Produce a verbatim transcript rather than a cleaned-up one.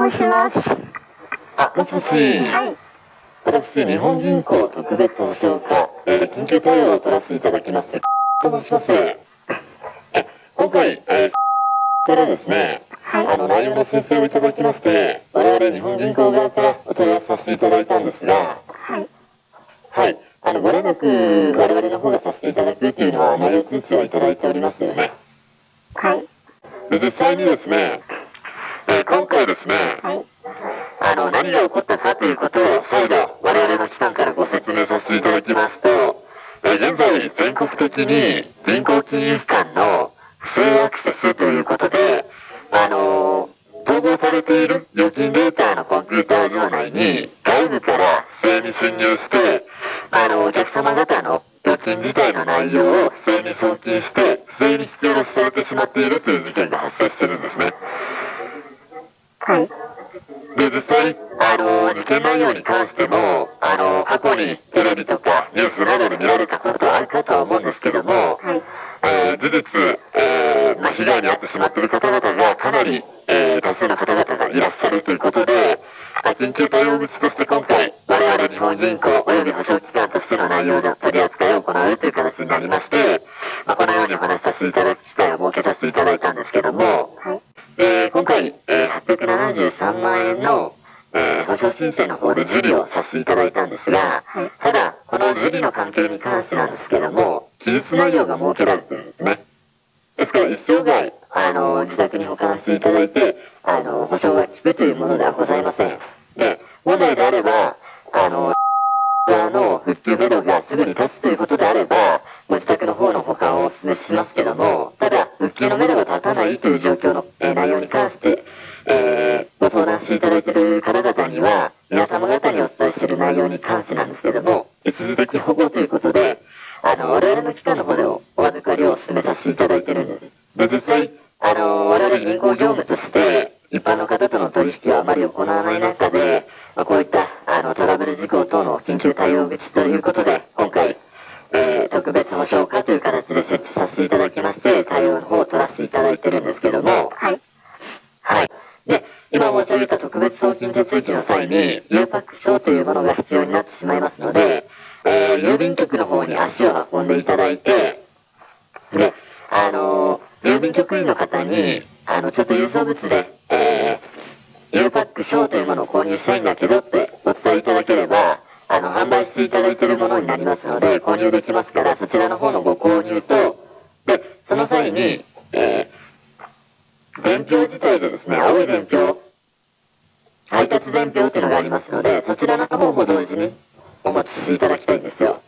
します。 あ、もしもし。 はい。 私、日本銀行特別保証課、えー、緊急対応を取らせていただきます。と申します。え、今回、えー、からですね、 はい。 あの、内容の申請をいただきまして、我々日本銀行側からお問い合わせさせていただいたんですが、 はい。 はい。あの、ご連絡、我々の方がさせていただくというのは、内容通知はいただいておりますよね。 はい。 で、実際にですね、えー、今回ですね、 はい。 あの、何が起こったかということを再度我々の機関からご説明させていただきますと、えー、現在全国的に銀行金融機関の不正アクセスということで、あのー、統合されている預金データのコンピューター上内に外部から不正に侵入して、あの、お客様方の預金自体の内容を不正に送金して、不正に引き下ろしされてしまっているという事件が発生しているんですね。 はい。 で、実際、あの、事件内容に関しても、あの、過去にテレビとかニュースなどで見られたことはあるかとは思うんですけども、 はい。 えー、事実、えー、まあ、被害に遭ってしまっている方々がかなり、えー、多数の方々がいらっしゃるということで、まあ、緊急対応口として今回、我々日本銀行及び保証機関としての内容の取り扱いを行うという形になりまして、まあ、このようにお話しさせていただく機会を設けさせていただいたんですけども、 はい。 えー、今回、えー、はっぴゃくななじゅうさんまんえんの、えー、保証申請の方で受理をさせていただいたんですが、 はい。 ただ、この受理の関係に関してなんですけども、記述内容が設けられているんですね。ですから、一生涯、あの、自宅に保管していただいて、あの、保証が効くというものではございません。で、本来であれば、あの、側の復旧ベロがすぐに立つということであれば、ご自宅の方の保管をお勧めしますけども、ただ、復旧のメドが立たないという状況の、えー、内容に関して、えー、ご相談していただいている方々には、皆様方にお伝えする内容に関してなんですけども、一時的保護ということで、あの、我々の機関の方でお預かりを進めさせていただいているんです。で、実際、あの、我々銀行業務として、一般の方との取引をあまり行わない中で、まあ、こういった、あの、トラブル事項等の緊急対応口ということで、今回、えー、特別保証課という形で設置させていただきまして、対応の方を取らせていただいているんですけども、 はい。 はい。で、今申し上げた特別送金手続きの際に、ゆうパック証というものが必要になってしまいますので、えー、郵便局の方に足を運んでいただいて、で、あのー、郵便局員の方に、あの、ちょっと郵送物で、えー、ゆうパック証というものを購入したいんだけどってお伝えいただければ、あの、販売していただいているものになりますので、購入できますから、そちらの方のご購入と、で、その際に、えー、伝票自体でですね、青い伝票、配達伝票っていうのがありますので、そちらの方も同時にお持ちしていただきたいんですよ。